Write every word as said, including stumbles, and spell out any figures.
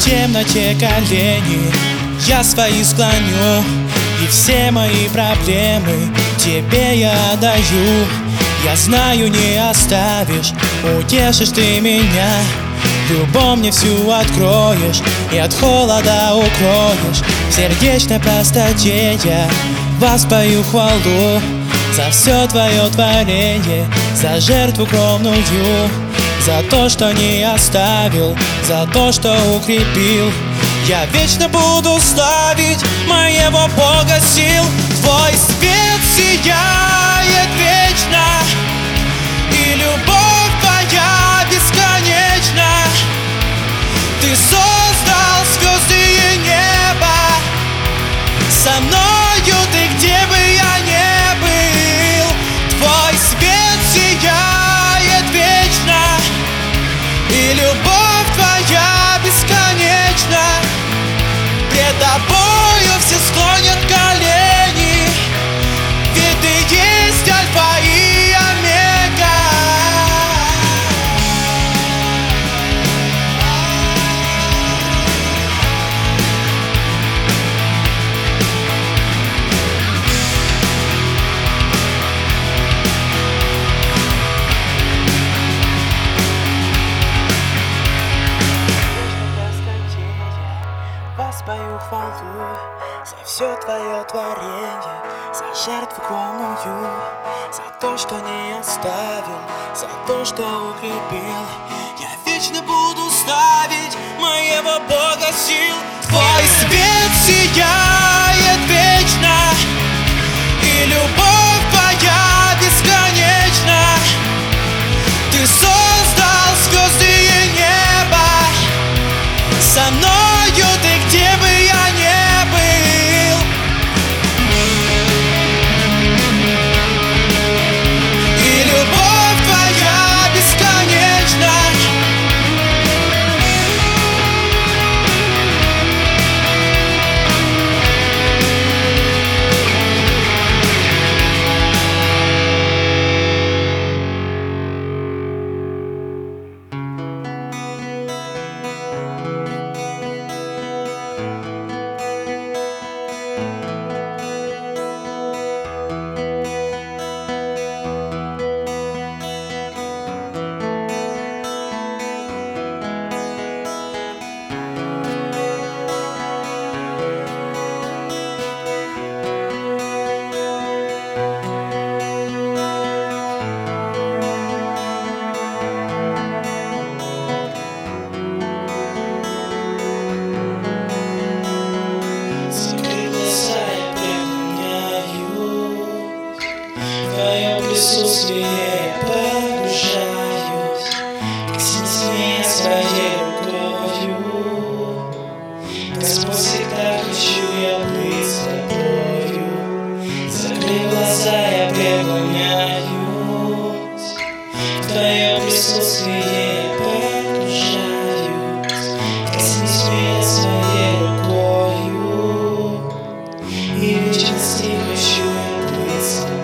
темноте колени я свои склоню, и все мои проблемы тебе я отдаю. Я знаю, не оставишь, утешишь ты меня, любовь мне всю откроешь и от холода укроешь. В сердечной простоте я воспою хвалу за все твое творение, за жертву кровную, за то, что не оставил, за то, что укрепил. Я вечно буду славить моего Бога сил. Твой свет сияет вечно, и любовь твоя бесконечна. Ты создал звезды и небо, со мною ты, где бы я ни был. Твой свет сияет вечно, и любовь твоя бесконечна. Пред тобою все склонят колени, ведь ты есть альфа и омега. Воспою хвалу за все твое творение, за жертву кровную, за то, что не оставил, за то, что укрепил. Я вечно буду славить моего Бога сил. Твой свет сияет вечно, и любовь твоя бесконечна. Ты создал звезды и небо, со мною ты, где бы я ни был. И любовь твоя бесконечна. Присутствие погружаюсь, коснись меня своей рукою. Господь, всегда хочу я быть с тобою. Закрыв глаза, я преклоняюсь, в твое присутствие погружаюсь. Коснись меня своей рукою, и в вечности хочу я быть с тобою.